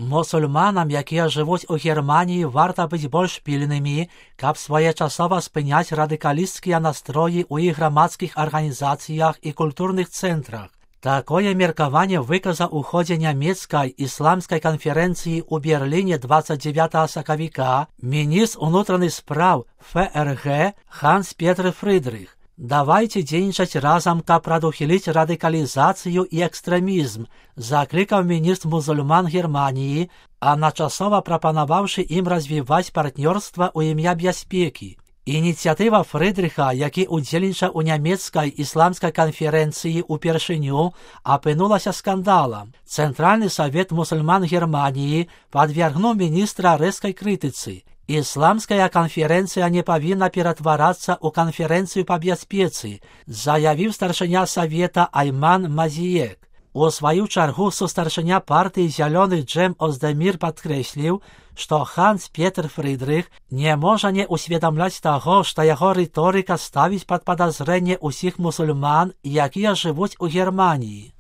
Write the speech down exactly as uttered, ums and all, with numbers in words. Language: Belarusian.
Мусульманам, якія жывуць у Германіі, варта быць больш пільнымі, каб своечасова спыняць радыкалісцкія настроі ў іх грамадскіх арганізацыях і культурных цэнтрах. Такое меркаванне выказаў у ходзе нямецкай ісламскай канферэнцыі ў Берліне двадцать девятого сакавіка міністр унутраных спраў ФРГ Ханс-Петр Фрыдрых. Давайте дзейнічаць разам, каб прадухіліць радыкалізацыю і экстрэмізм, заклікаў міністр мусульман Германіі, адначасова прапанаваўшы ім развіваць партнёрства ў імя бяспекі. Ініцыятыва Фрыдрыха, які ўдзельнічаў у нямецкай ісламскай канферэнцыі ўпершыню, апынулася скандалам. Цэнтральны савет мусульман Германіі падвяргнуў міністра рэзкай крытыцы. Ісламская канферэнцыя не павінна ператварацца ў канферэнцыю па бяспецы, заявіў старшыня савета Айман Мазіек. У сваю чаргу сустаршыня партыі зялёных Джэм Оздэмір падкрэсліў, што Ханс-Петр Фрыдрых не можа не усведамляць таго, што яго рыторыка ставіць пад падазрэнне ўсіх мусульман, якія жывуць у Германіі.